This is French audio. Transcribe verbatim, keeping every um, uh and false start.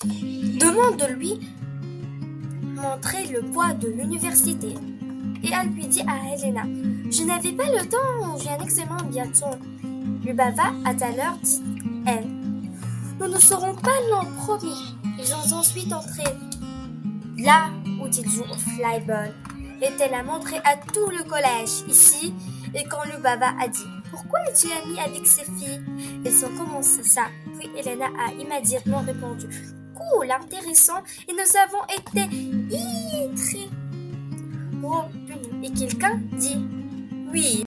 demande de lui montrer le poids de l'université. Et elle lui dit à Helena, « Je n'avais pas le temps, j'ai un examen bientôt. » Lubava, à tout à l'heure, dit-elle, « Nous ne serons pas l'an promis. » Ils sont ensuite entrés là où ils jouent au flyball. Et elle a montré à tout le collège ici. Et quand Lubava a dit, « Pourquoi es-tu amie avec ces filles ?» Ils ont commencé ça. Puis Helena a immédiatement répondu, « Cool, intéressant. Et nous avons été très retenus. » Et quelqu'un dit, « Oui. »